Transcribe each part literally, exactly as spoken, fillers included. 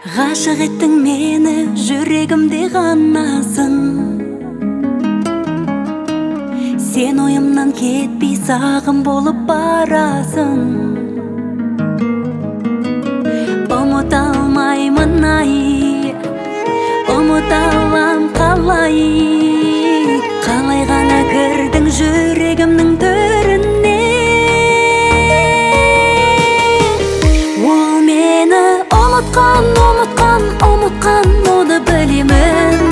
Ғашық еттің мені, жүрегімде ғанасың. Сен ойымнан кетпей сағым болып барасың. Ұмыта алмаймын ай, ұмыта алам қалай. Қалай ғана кірдің жүрегімнің төріне. Ол мені ұмытқан, ұмытқан, ұмытқан, оны білемін.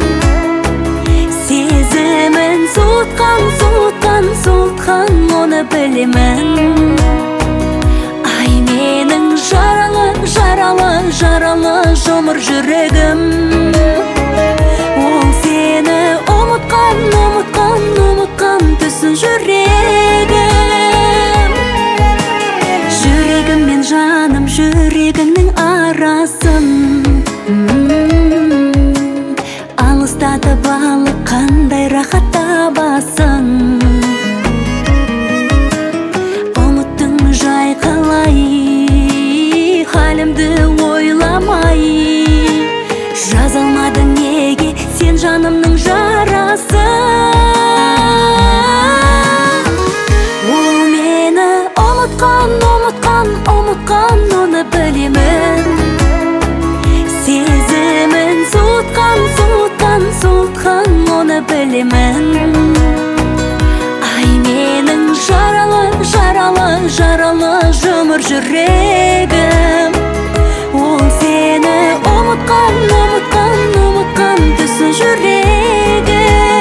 Сезімін суытқан, суытқан, суытқан, оны білемін. Ай менің жаралы, жаралы, жаралы жұмыр жүрегім. Ол сені ұмытқан, ұмытқан, ұмытқан түсін жүрегім. Жүрегім мен жаным жүрегіңнің арасын. Алыстатып алып қандай рахат табасың. Ұмыттың жай қалай, халімді ойламай. Жаза алмадың неге сен жанымның жарасын. Ол мені ұмытқан, ұмытқан, ұмытқан, оны білемін. Сезімін суытқан, суытқан, суытқан, оны білемін. Ай менің жаралы, жаралы, жаралы жұмыр жүрегім. Ол сені ұмытқан, ұмытқан, ұмытқан түсін жүрегім.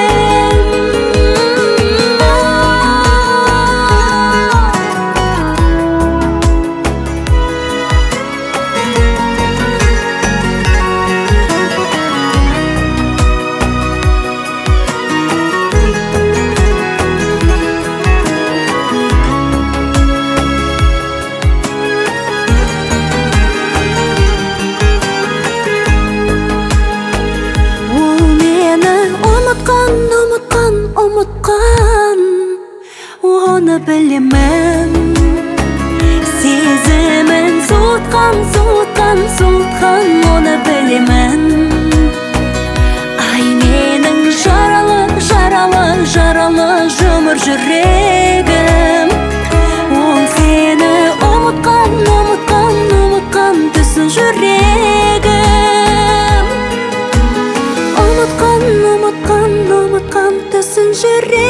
Ұмытқан, ұмытқан, оны білемін. Сезімін суытқан, суытқан, суытқан, оны білемін. Ай менің жаралы, жаралы, жаралы жұмыр жүрегім. Ол сені ұмытқан, ұмытқан, ұмытқан түсін жүрегім. Ұмытқан, ұмытқан, ұмытқан түсін жүрегім.